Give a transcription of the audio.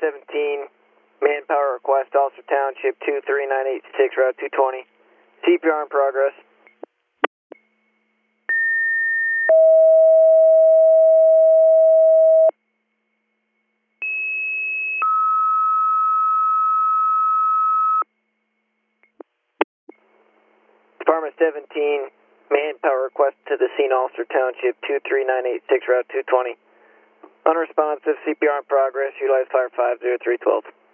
17, manpower request, Ulster Township 23986, Route 220. CPR in progress. Department 17, manpower request to the scene, Ulster Township 23986, Route 220. Unresponsive, CPR in progress, utilize Fire 50312.